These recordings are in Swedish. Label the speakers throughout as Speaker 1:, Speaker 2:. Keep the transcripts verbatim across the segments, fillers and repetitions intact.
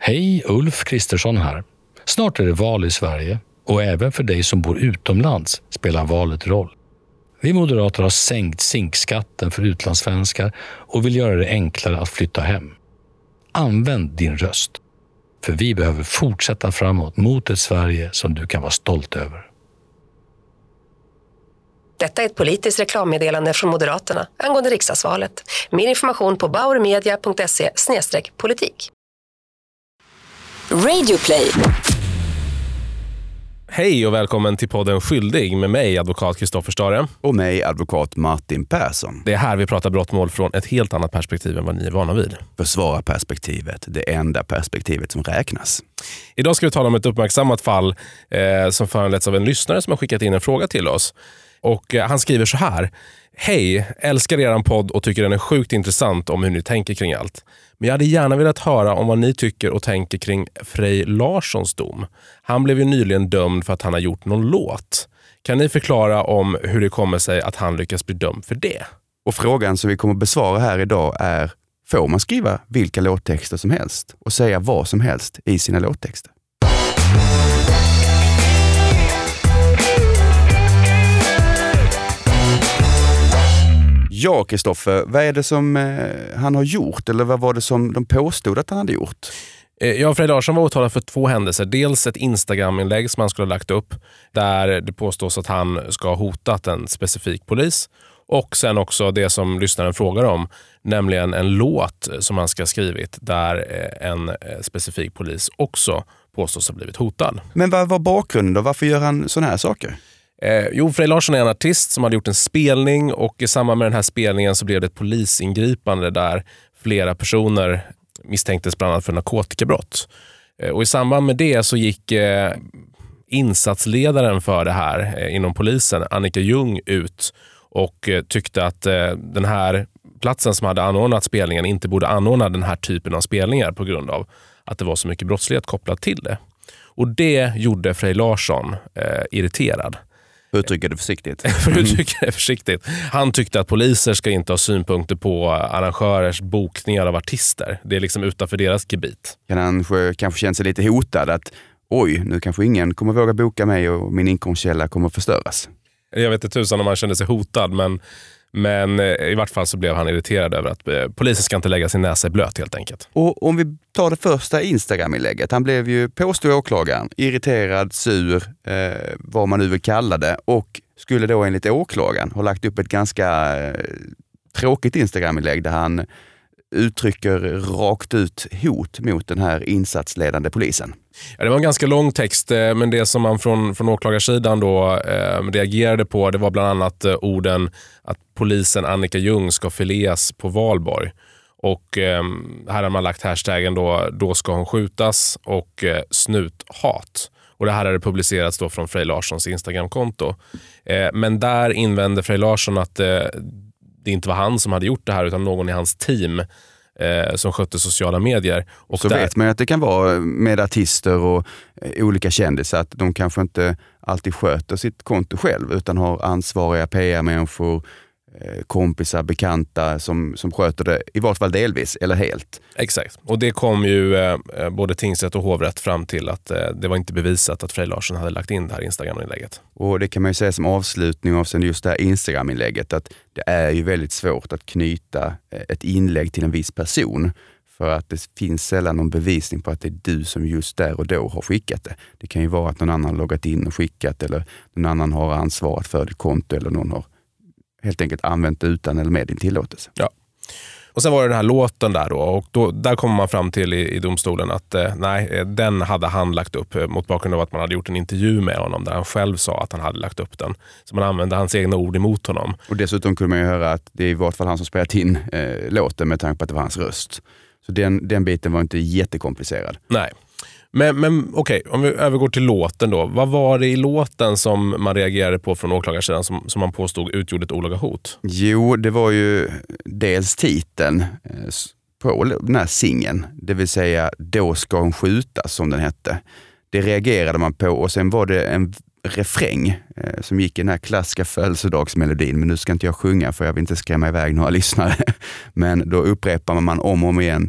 Speaker 1: Hej, Ulf Kristersson här. Snart är det val i Sverige och även för dig som bor utomlands spelar valet roll. Vi moderater har sänkt zinkskatten för utlandssvenskar och vill göra det enklare att flytta hem. Använd din röst, för vi behöver fortsätta framåt mot ett Sverige som du kan vara stolt över.
Speaker 2: Detta är ett politiskt reklammeddelande från Moderaterna angående riksdagsvalet. Mer information på bauermedia punkt se slash politik.
Speaker 3: Radio Play.
Speaker 4: Hej och välkommen till podden Skyldig med mig, advokat Kristoffer Stare.
Speaker 5: Och mig, advokat Martin Persson.
Speaker 4: Det är här vi pratar brottmål från ett helt annat perspektiv än vad ni är vana vid.
Speaker 5: Försvara perspektivet, det enda perspektivet som räknas.
Speaker 4: Idag ska vi tala om ett uppmärksammat fall eh, som föranletts av en lyssnare som har skickat in en fråga till oss. Och eh, han skriver så här: Hej, älskar eran podd och tycker den är sjukt intressant om hur ni tänker kring allt. Men jag hade gärna velat höra om vad ni tycker och tänker kring Frej Larssons dom. Han blev ju nyligen dömd för att han har gjort någon låt. Kan ni förklara om hur det kommer sig att han lyckas bli dömd för det?
Speaker 5: Och frågan som vi kommer besvara här idag är: får man skriva vilka låttexter som helst och säga vad som helst i sina låttexter? Ja, Kristoffer, vad är det som eh, han har gjort, eller vad var det som de påstod att han hade gjort?
Speaker 4: Ja, Frej Larsson var åtalad för två händelser. Dels ett Instagram-inlägg som han skulle ha lagt upp där det påstås att han ska ha hotat en specifik polis. Och sen också det som lyssnaren frågar om, nämligen en låt som han ska ha skrivit där en specifik polis också påstås ha blivit hotad.
Speaker 5: Men vad var bakgrunden då? Varför gör han såna här saker?
Speaker 4: Eh, jo, Frej Larsson är en artist som hade gjort en spelning och i samband med den här spelningen så blev det ett polisingripande där flera personer misstänktes bland annat för narkotikabrott. Eh, och i samband med det så gick eh, insatsledaren för det här eh, inom polisen, Annika Ljung, ut och eh, tyckte att eh, den här platsen som hade anordnat spelningen inte borde anordna den här typen av spelningar på grund av att det var så mycket brottslighet kopplat till det. Och det gjorde Frej Larsson eh, irriterad.
Speaker 5: Uttrycker det försiktigt.
Speaker 4: För uttrycker det försiktigt. Han tyckte att poliser ska inte ha synpunkter på arrangörers bokningar av artister. Det är liksom utanför deras gebit.
Speaker 5: Kan han kanske känna sig lite hotad att oj, nu kanske ingen kommer våga boka mig och min inkomstkälla kommer förstöras.
Speaker 4: Jag vet inte tusan om han kände sig hotad, men, men i vart fall så blev han irriterad över att eh, polisen ska inte lägga sin näsa i blöt helt enkelt.
Speaker 5: Och om vi tar det första Instagram-inlägget. Han blev ju, påstod åklagaren, irriterad, sur, eh, vad man nu vill kalla det, och skulle då enligt åklagaren ha lagt upp ett ganska eh, tråkigt Instagram-inlägg där han uttrycker rakt ut hot mot den här insatsledande polisen.
Speaker 4: Ja, det var en ganska lång text, men det som man från, från åklagarsidan då eh, reagerade på, det var bland annat eh, orden att polisen Annika Ljung ska fileas på Valborg. Och eh, här har man lagt hashtaggen då, då ska hon skjutas och eh, snuthat. Och det här hade publicerats då från Frej Larssons Instagram-konto. Eh, men där invände Frej Larsson att eh, det inte var han som hade gjort det här utan någon i hans team eh, som skötte sociala medier. Och
Speaker 5: så
Speaker 4: där...
Speaker 5: vet man att det kan vara med artister och eh, olika kändisar att de kanske inte alltid sköter sitt konto själv utan har ansvariga P R-människor, eh, kompisar, bekanta som, som sköter det i vart fall delvis eller helt.
Speaker 4: Exakt. Och det kom ju eh, både tingsrätt och hovrätt fram till att eh, det var inte bevisat att Frej Larsson hade lagt in det här Instagram-inlägget.
Speaker 5: Och det kan man ju säga som avslutning av sen just det här Instagram-inlägget att det är ju väldigt svårt att knyta ett inlägg till en viss person för att det finns sällan någon bevisning på att det är du som just där och då har skickat det. Det kan ju vara att någon annan har loggat in och skickat eller någon annan har ansvarat för ditt konto eller någon har helt enkelt använt det utan eller med din tillåtelse.
Speaker 4: Ja. Och sen var det den här låten där då och då, där kommer man fram till i, i domstolen att eh, nej, den hade han lagt upp eh, mot bakgrund av att man hade gjort en intervju med honom där han själv sa att han hade lagt upp den. Så man använde hans egna ord emot honom.
Speaker 5: Och dessutom kunde man ju höra att det är i vart fall han som spelat in eh, låten med tanke på att det var hans röst. Så den, den biten var inte jättekomplicerad.
Speaker 4: Nej. Men, men okej, okay, om vi övergår till låten då. Vad var det i låten som man reagerade på från åklagarsidan som, som man påstod utgjorde ett olaga hot?
Speaker 5: Jo, det var ju dels titeln eh, på den här singeln. Det vill säga Då ska hon skjutas som den hette. Det reagerade man på och sen var det en refräng eh, som gick i den här klassiska födelsedagsmelodin. Men nu ska inte jag sjunga för jag vill inte skrämma iväg några lyssnare. Men då upprepar man om och om igen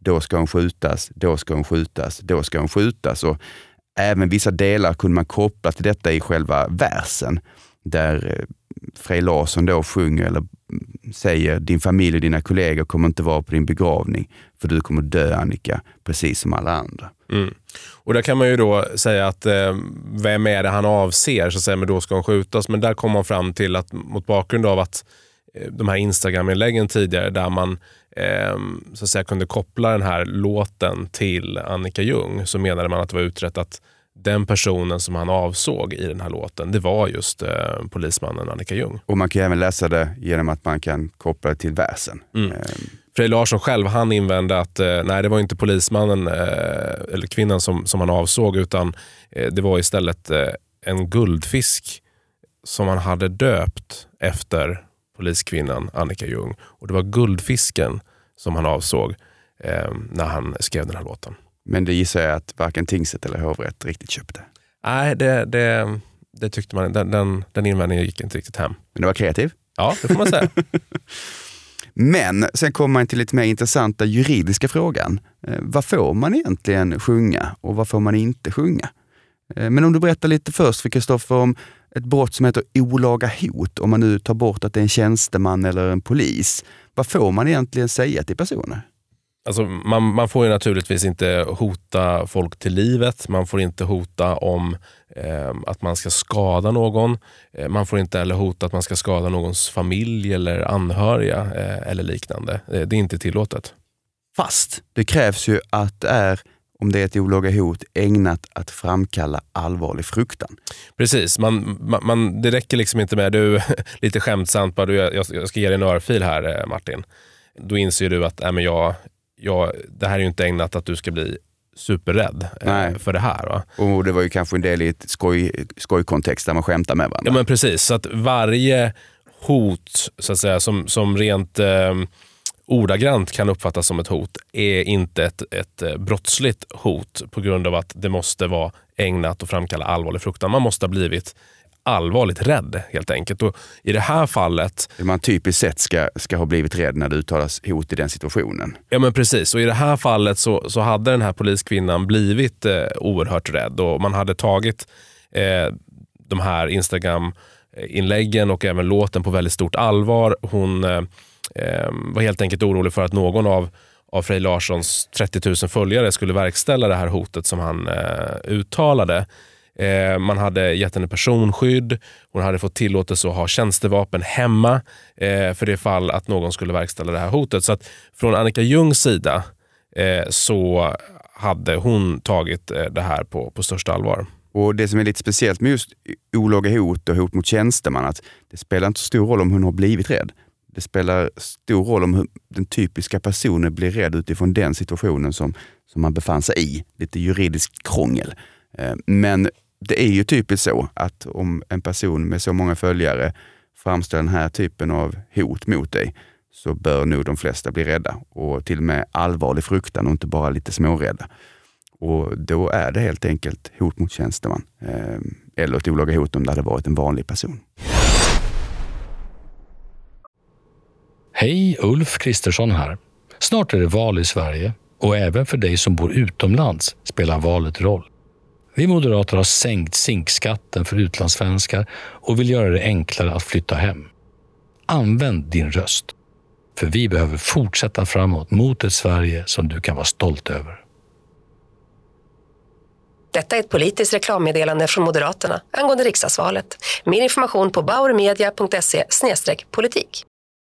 Speaker 5: då ska hon skjutas, då ska hon skjutas, då ska hon skjutas. Och även vissa delar kunde man koppla till detta i själva versen. Där Frej Larsson då sjunger eller säger: din familj och dina kollegor kommer inte vara på din begravning, för du kommer dö, Annika, precis som alla andra.
Speaker 4: Mm. Och där kan man ju då säga att eh, vem är det han avser, så att säga, men då ska hon skjutas. Men där kom man fram till att mot bakgrund av att eh, de här Instagram-inläggen tidigare där man eh, så att säga kunde koppla den här låten till Annika Ljung, så menade man att det var utrett att den personen som han avsåg i den här låten, det var just eh, polismannen Annika Ljung.
Speaker 5: Och man kan även läsa det genom att man kan koppla det till versen.
Speaker 4: Mm. Frej Larsson själv, han invände att eh, nej, det var inte polismannen eh, eller kvinnan som, som han avsåg, utan eh, det var istället eh, en guldfisk som han hade döpt efter poliskvinnan Annika Ljung. Och det var guldfisken som han avsåg eh, när han skrev den här låten.
Speaker 5: Men det gissar jag att varken tingsrätt eller hovrätt riktigt köpte.
Speaker 4: Nej, det, det, det tyckte man. Den, den, den invändningen gick inte riktigt hem.
Speaker 5: Men det var kreativ.
Speaker 4: Ja, det får man säga.
Speaker 5: Men sen kommer man till lite mer intressanta juridiska frågan. Eh, vad får man egentligen sjunga och vad får man inte sjunga? Eh, men om du berättar lite först för Kristoffer om ett brott som heter olaga hot, om man nu tar bort att det är en tjänsteman eller en polis. Vad får man egentligen säga till personer?
Speaker 4: Alltså, man, man får ju naturligtvis inte hota folk till livet. Man får inte hota om eh, att man ska skada någon. Eh, man får inte heller hota att man ska skada någons familj eller anhöriga eh, eller liknande. Eh, det är inte tillåtet.
Speaker 5: Fast det krävs ju att det är, om det är ett olaga hot, ägnat att framkalla allvarlig fruktan.
Speaker 4: Precis, man, man, man, det räcker liksom inte med, du lite skämtsamt, bara, du, jag, jag ska ge dig en örfil här, Martin. Då inser du att äh, men jag, jag, det här är ju inte ägnat att du ska bli superrädd eh, för det här. Va?
Speaker 5: Och det var ju kanske en del i ett skoj, skojkontext där man skämtar med varandra.
Speaker 4: Ja, men precis, så att varje hot så att säga, som, som rent eh, ordagrant kan uppfattas som ett hot är inte ett, ett brottsligt hot på grund av att det måste vara ägnat att framkalla allvarlig fruktan. Man måste ha blivit allvarligt rädd helt enkelt. Och i det här fallet...
Speaker 5: Man typiskt sett ska, ska ha blivit rädd när det uttalas hot i den situationen.
Speaker 4: Ja, men precis. Och i det här fallet så, så hade den här poliskvinnan blivit eh, oerhört rädd. Och man hade tagit eh, de här Instagram-inläggen och även låten på väldigt stort allvar. Hon eh, var helt enkelt orolig för att någon av, av Frej Larssons trettio tusen följare skulle verkställa det här hotet som han eh, uttalade. Eh, man hade gett henne personskydd. Hon hade fått tillåtelse att ha tjänstevapen hemma eh, för det fall att någon skulle verkställa det här hotet. Så att från Annika Ljungs sida eh, så hade hon tagit eh, det här på, på största allvar.
Speaker 5: Och det som är lite speciellt med just olaga hot och hot mot tjänsteman, att det spelar inte så stor roll om hon har blivit rädd. Det spelar stor roll om hur den typiska personen blir rädd utifrån den situationen som, som man befann sig i. Lite juridiskt krångel. Eh, men det är ju typiskt så att om en person med så många följare framställer den här typen av hot mot dig, så bör nog de flesta bli rädda. Och till och med allvarlig fruktan och inte bara lite smårädda. Och då är det helt enkelt hot mot tjänsteman. Eh, eller ett olaga hot om det hade varit en vanlig person.
Speaker 1: Hej, Ulf Kristersson här. Snart är det val i Sverige och även för dig som bor utomlands spelar valet roll. Vi moderater har sänkt zinkskatten för utlandssvenskar och vill göra det enklare att flytta hem. Använd din röst, för vi behöver fortsätta framåt mot ett Sverige som du kan vara stolt över.
Speaker 2: Detta är ett politiskt reklammeddelande från Moderaterna angående riksdagsvalet. Mer information på bauermedia punkt se slash politik.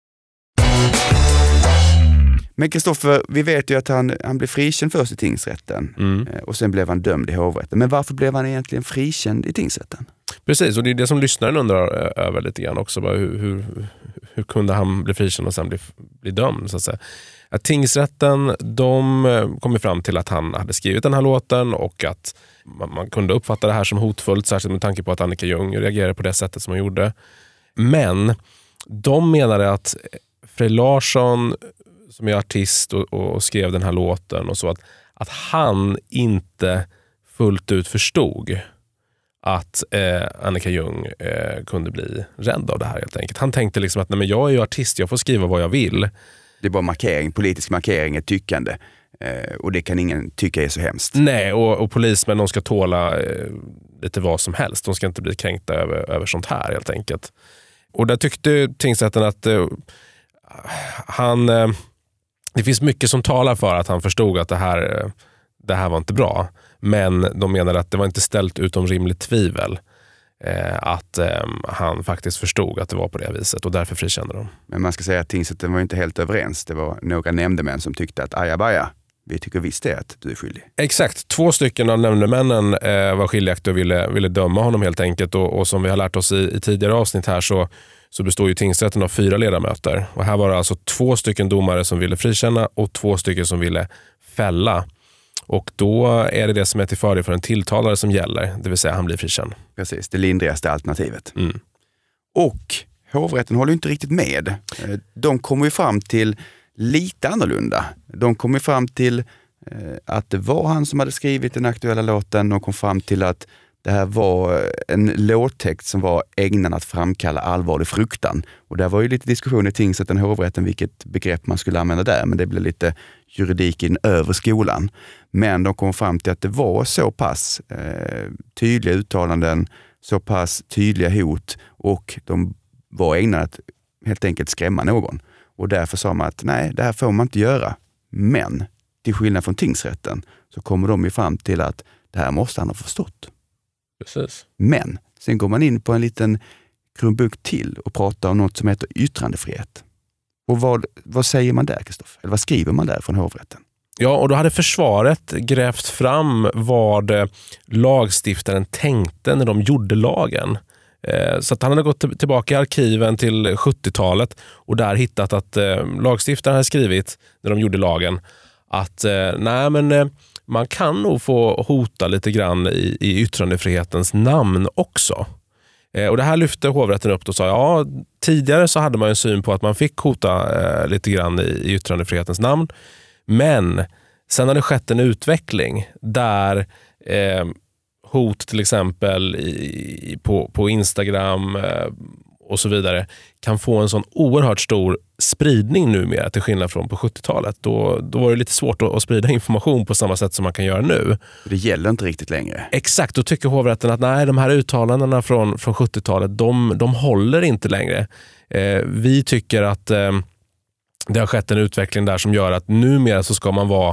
Speaker 5: Men Kristoffer, vi vet ju att han, han blev frikänd först i tingsrätten mm. och sen blev han dömd i hovrätten. Men varför blev han egentligen frikänd i tingsrätten?
Speaker 4: Precis, och det är det som lyssnaren undrar över lite grann också. Hur, hur, hur kunde han bli frikänd och sen bli, bli dömd? Så att säga. Att tingsrätten, de kom fram till att han hade skrivit den här låten och att man, man kunde uppfatta det här som hotfullt, särskilt med tanke på att Annika Ljung reagerade på det sättet som hon gjorde. Men de menade att Frej Larsson, som är artist och, och skrev den här låten och så, att, att han inte fullt ut förstod att eh, Annika Ljung eh, kunde bli rädd av det här helt enkelt. Han tänkte liksom att nej, men jag är ju artist, jag får skriva vad jag vill.
Speaker 5: Det är bara markering, politisk markering, ett tyckande. Eh, och det kan ingen tycka är så hemskt.
Speaker 4: Nej, och, och polismän de ska tåla eh, lite vad som helst. De ska inte bli kränkta över, över sånt här helt enkelt. Och där tyckte tingsrätten att eh, han... Eh, det finns mycket som talar för att han förstod att det här, eh, det här var inte bra. Men de menade att det var inte ställt utom rimligt tvivel eh, att eh, han faktiskt förstod att det var på det viset och därför frikände de.
Speaker 5: Men man ska säga att tingsrätten var inte helt överens. Det var några nämndemän som tyckte att ajabaja, vi tycker visst det att du är skyldig.
Speaker 4: Exakt, två stycken av nämndemännen eh, var skiljaktiga och ville, ville döma honom helt enkelt. Och, och som vi har lärt oss i, i tidigare avsnitt här så, så består ju tingsrätten av fyra ledamöter. Och här var det alltså två stycken domare som ville frikänna och två stycken som ville fälla. Och då är det det som är till fördel för en tilltalare som gäller, det vill säga han blir frikänd.
Speaker 5: Precis, det lindrigaste alternativet.
Speaker 4: Mm.
Speaker 5: Och hovrätten håller inte riktigt med. De kommer ju fram till lite annorlunda. De kom ju fram till eh, att det var han som hade skrivit den aktuella låten. De kom fram till att det här var en låttext som var ägnad att framkalla allvarlig fruktan. Och där var ju lite diskussion i tingsrätten och hovrätten vilket begrepp man skulle använda där. Men det blev lite juridik i den övre skolan. Men de kom fram till att det var så pass eh, tydliga uttalanden, så pass tydliga hot och de var ägnade att helt enkelt skrämma någon. Och därför sa man att nej, det här får man inte göra. Men till skillnad från tingsrätten så kommer de ju fram till att det här måste han ha förstått.
Speaker 4: Precis.
Speaker 5: Men sen går man in på en liten krumbuk till och pratar om något som heter yttrandefrihet. Och vad, vad säger man där, Kristoffer? Eller vad skriver man där från hovrätten?
Speaker 4: Ja, och då hade försvaret grävt fram vad lagstiftaren tänkte när de gjorde lagen. Så att han hade gått tillbaka i arkiven till sjuttiotalet och där hittat att eh, lagstiftaren hade skrivit när de gjorde lagen att eh, nej men eh, man kan nog få hota lite grann i, i yttrandefrihetens namn också. Eh, och det här lyfte hovrätten upp och sa ja, tidigare så hade man en syn på att man fick hota eh, lite grann i, i yttrandefrihetens namn. Men sen har det skett en utveckling där eh, hot till exempel i, på, på Instagram eh, och så vidare kan få en sån oerhört stor spridning numera till skillnad från på sjuttiotalet. Då, då var det lite svårt att, att sprida information på samma sätt som man kan göra nu.
Speaker 5: Det gäller inte riktigt längre.
Speaker 4: Exakt, då tycker hovrätten att nej, de här uttalandena från, från sjuttiotalet de, de håller inte längre. Eh, vi tycker att eh, det har skett en utveckling där som gör att numera så ska man vara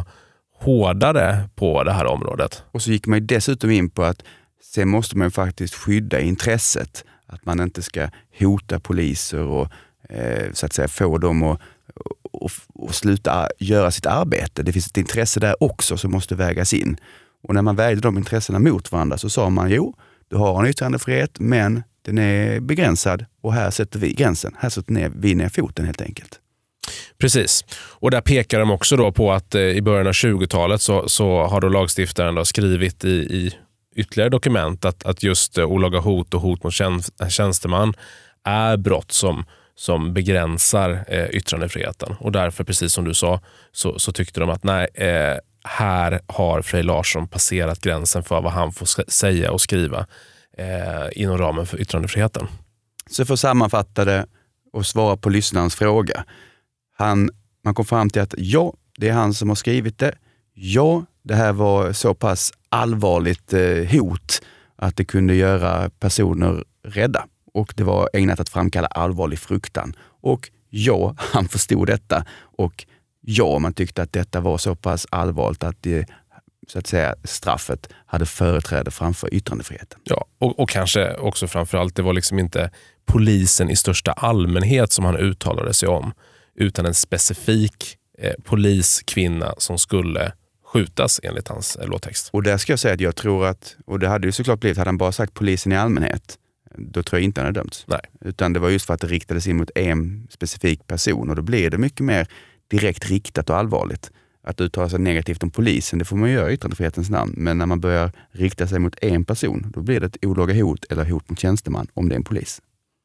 Speaker 4: hårdare på det här området.
Speaker 5: Och så gick man ju dessutom in på att sen måste man faktiskt skydda intresset. Att man inte ska hota poliser och eh, så att säga få dem att och, och sluta göra sitt arbete. Det finns ett intresse där också som måste vägas in. Och när man vägde de intressena mot varandra så sa man jo, du har en yttrandefrihet men den är begränsad och här sätter vi gränsen. Här sätter ner, vi ner foten helt enkelt.
Speaker 4: Precis. Och där pekar de också då på att eh, i början av tjugotalet så, så har då lagstiftaren då skrivit i, i ytterligare dokument att, att just eh, olaga hot och hot mot tjänsteman är brott som, som begränsar eh, yttrandefriheten. Och därför, precis som du sa, så, så tyckte de att nej, eh, här har Frej Larsson passerat gränsen för vad han får säga och skriva eh, inom ramen för yttrandefriheten.
Speaker 5: Så för att sammanfatta det och svara på lyssnarens fråga. Han, man kom fram till att ja, det är han som har skrivit det. Ja, det här var så pass allvarligt eh, hot att det kunde göra personer rädda. Och det var ägnat att framkalla allvarlig fruktan. Och ja, han förstod detta. Och ja, man tyckte att detta var så pass allvarligt att det, så att säga, straffet hade företräde framför yttrandefriheten.
Speaker 4: Ja, och, och kanske också framförallt, det var liksom inte polisen i största allmänhet som han uttalade sig om, utan en specifik eh, poliskvinna som skulle skjutas enligt hans eh, låttext.
Speaker 5: Och där ska jag säga att jag tror att, och det hade ju såklart blivit, hade han bara sagt polisen i allmänhet, då tror jag inte han hade dömts.
Speaker 4: Nej.
Speaker 5: Utan det var just för att det riktades in mot en specifik person och då blir det mycket mer direkt riktat och allvarligt. Att uttala sig negativt om polisen, det får man göra i yttrandefrihetens namn. Men när man börjar rikta sig mot en person, då blir det ett olaga hot eller hot mot tjänsteman om det är en polis.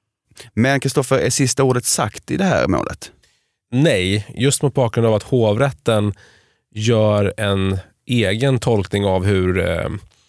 Speaker 5: Men Kristoffer, är sista ordet sagt i det här målet?
Speaker 4: Nej, just mot bakgrund av att hovrätten gör en egen tolkning av hur, eh,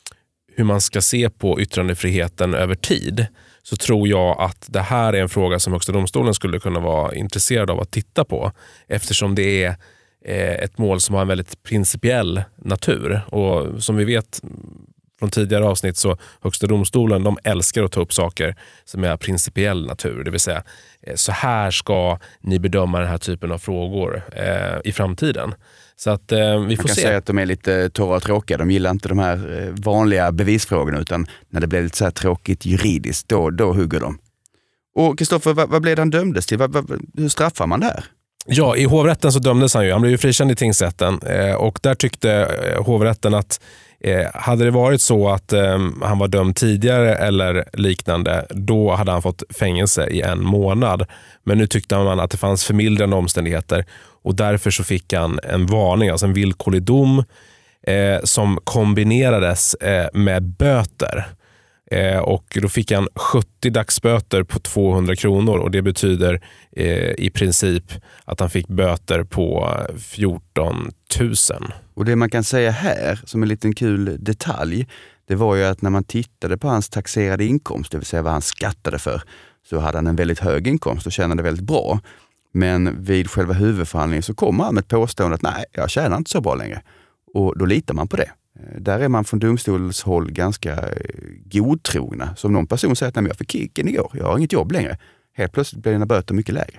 Speaker 4: hur man ska se på yttrandefriheten över tid, så tror jag att det här är en fråga som Högsta domstolen skulle kunna vara intresserad av att titta på, eftersom det är ett mål som har en väldigt principiell natur. Och som vi vet från tidigare avsnitt så Högsta domstolen, de älskar att ta upp saker som är principiell natur. Det vill säga, så här ska ni bedöma den här typen av frågor eh, i framtiden. Så att eh, vi får
Speaker 5: Man kan
Speaker 4: se.
Speaker 5: säga att de är lite torra och tråkiga. De gillar inte de här vanliga bevisfrågorna, utan när det blir lite så här tråkigt juridiskt, då, då hugger de. Och Kristoffer, vad, vad blev han dömdes till? Vad, vad, hur straffar man där?
Speaker 4: Ja, i hovrätten så dömdes han ju. Han blev ju frikänd i tingsrätten eh, och där tyckte eh, hovrätten att eh, hade det varit så att eh, han var dömd tidigare eller liknande, då hade han fått fängelse i en månad. Men nu tyckte man att det fanns förmildrande omständigheter och därför så fick han en varning, alltså en villkorlig dom eh, som kombinerades eh, med böter. Eh, och då fick han sjuttio dagsböter på tvåhundra kronor och det betyder eh, i princip att han fick böter på fjorton tusen.
Speaker 5: Och det man kan säga här som en liten kul detalj, det var ju att när man tittade på hans taxerade inkomst, det vill säga vad han skattade för, så hade han en väldigt hög inkomst och tjänade väldigt bra. Men vid själva huvudförhandlingen så kommer han med ett påstående att nej, jag tjänar inte så bra längre. Och då litar man på det. Där är man från domstolshåll ganska godtrogna. Som någon person säger att nej, jag fick kicken igår, jag har inget jobb längre. Helt plötsligt blir dina böter mycket lägre.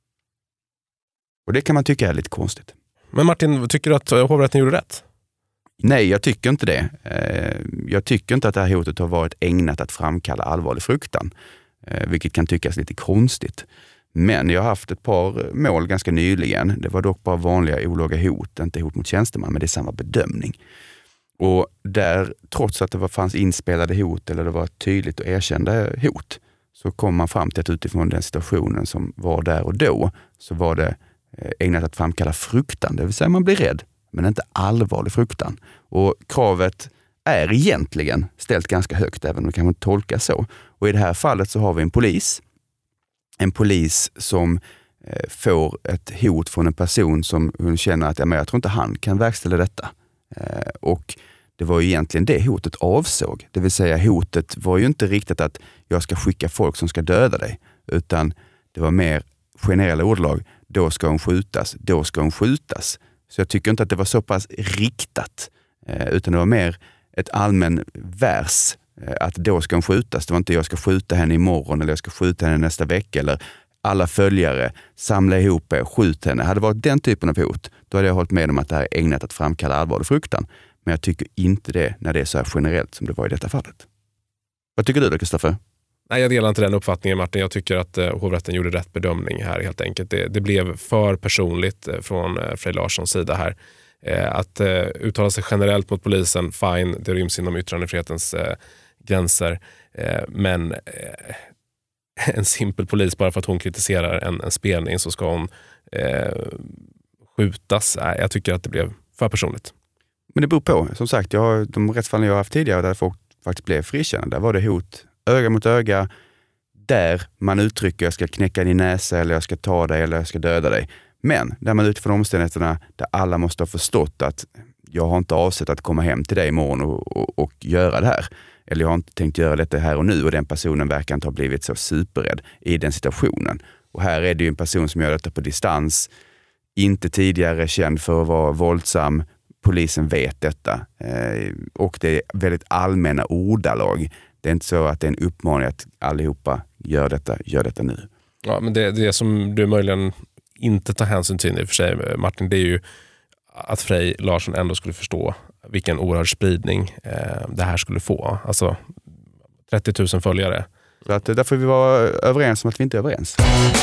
Speaker 5: Och det kan man tycka är lite konstigt.
Speaker 4: Men Martin, tycker du att hovrätten gjorde rätt?
Speaker 5: Nej, jag tycker inte det. Jag tycker inte att det här hotet har varit ägnat att framkalla allvarlig fruktan. Vilket kan tyckas lite konstigt. Men jag har haft ett par mål ganska nyligen. Det var dock bara vanliga olaga hot, inte hot mot tjänsteman, men det är samma bedömning. Och där, trots att det var, fanns inspelade hot eller det var tydligt och erkända hot, så kom man fram till att utifrån den situationen som var där och då, så var det ägnat att framkalla fruktan. Det vill säga man blir rädd, men inte allvarlig fruktan. Och kravet är egentligen ställt ganska högt, även om det kan man tolka så. Och i det här fallet så har vi en polis. En polis som eh, får ett hot från en person som hon känner att ja, men jag tror inte han kan verkställa detta. Eh, och det var ju egentligen det hotet avsåg. Det vill säga hotet var ju inte riktigt att jag ska skicka folk som ska döda dig. Utan det var mer generella ordlag. Då ska hon skjutas, då ska hon skjutas. Så jag tycker inte att det var så pass riktat. Eh, utan det var mer ett allmän vers. Att då ska hon skjutas. Det var inte jag ska skjuta henne imorgon eller jag ska skjuta henne nästa vecka eller alla följare, samla ihop er, skjut henne. Hade det varit den typen av hot, då hade jag hållit med om att det här är ägnat att framkalla allvarlig fruktan. Men jag tycker inte det när det är så här generellt som det var i detta fallet. Vad tycker du då, Kristoffer?
Speaker 4: Nej, jag delar inte den uppfattningen, Martin. Jag tycker att eh, hovrätten gjorde rätt bedömning här helt enkelt. Det, det blev för personligt eh, från eh, Frej Larssons sida här. Eh, att eh, uttala sig generellt mot polisen, fine, det ryms inom yttrandefrihetens eh, gränser. Eh, men eh, en simpel polis, bara för att hon kritiserar en, en spelning så ska hon eh, skjutas. Eh, jag tycker att det blev för personligt.
Speaker 5: Men det beror på. Som sagt, jag, de rättsfallen jag har haft tidigare där folk faktiskt blev frikända, där var det hot öga mot öga, där man uttrycker jag ska knäcka din näsa eller jag ska ta dig eller jag ska döda dig. Men där man utifrån omständigheterna där alla måste ha förstått att jag har inte avsett att komma hem till dig imorgon och, och, och göra det här. Eller jag har inte tänkt göra detta här och nu och den personen verkar inte ha blivit så superrädd i den situationen. Och här är det ju en person som gör detta på distans, inte tidigare känd för att vara våldsam. Polisen vet detta eh, och det är väldigt allmänna ordalag. Det är inte så att det är en uppmaning att allihopa gör detta, gör detta nu.
Speaker 4: Ja, men det, det som du möjligen inte tar hänsyn till i och för sig, Martin, det är ju att Frej Larsson ändå skulle förstå vilken oerhörd spridning eh, det här skulle få. Alltså trettio tusen följare.
Speaker 5: Så att där får vi vara överens om att vi inte är överens.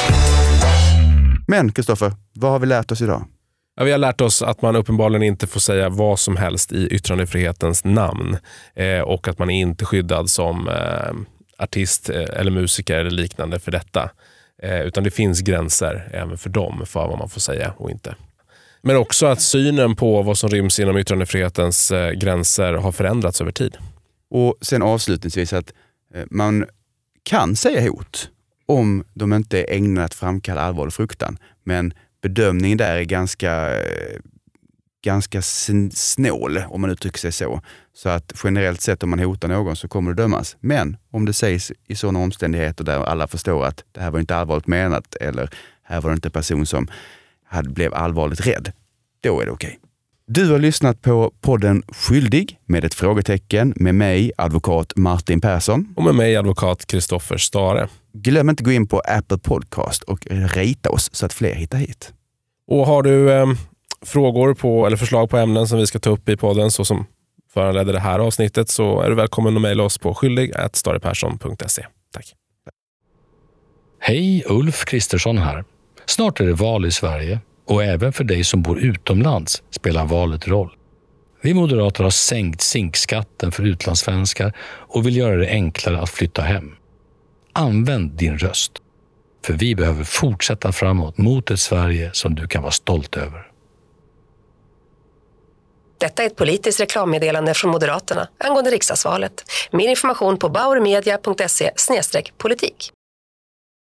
Speaker 5: Men Kristoffer, vad har vi lärt oss idag?
Speaker 4: Ja, vi har lärt oss att man uppenbarligen inte får säga vad som helst i yttrandefrihetens namn eh, och att man är inte skyddad som eh, artist eh, eller musiker eller liknande för detta. Eh, utan det finns gränser även för dem för vad man får säga och inte. Men också att synen på vad som ryms inom yttrandefrihetens eh, gränser har förändrats över tid.
Speaker 5: Och sen avslutningsvis att eh, man kan säga hot om de inte är ägnade att framkalla allvarlig fruktan. Men bedömningen där är ganska, ganska snål om man uttrycker sig så. Så att generellt sett om man hotar någon så kommer det dömas. Men om det sägs i sådana omständigheter där alla förstår att det här var inte allvarligt menat eller här var det inte en person som hade blev allvarligt rädd. då är det okej. Du har lyssnat på podden Skyldig med ett frågetecken med mig, advokat Martin Persson.
Speaker 4: Och med mig, advokat Kristoffer Stare.
Speaker 5: Glöm inte gå in på Apple Podcast och rita oss så att fler hittar hit.
Speaker 4: Och har du eh, frågor på eller förslag på ämnen som vi ska ta upp i podden så som föranledde det här avsnittet, så är du välkommen att mejla oss på skyldig at starepersson punkt se. Tack.
Speaker 1: Hej, Ulf Kristersson här. Snart är det val i Sverige och även för dig som bor utomlands spelar valet roll. Vi moderater har sänkt zinkskatten för utlandssvenskar och vill göra det enklare att flytta hem. Använd din röst, för vi behöver fortsätta framåt mot ett Sverige som du kan vara stolt över.
Speaker 2: Detta är ett politiskt reklammeddelande från Moderaterna angående riksdagsvalet. Mer information på bauermedia punkt se slash politik.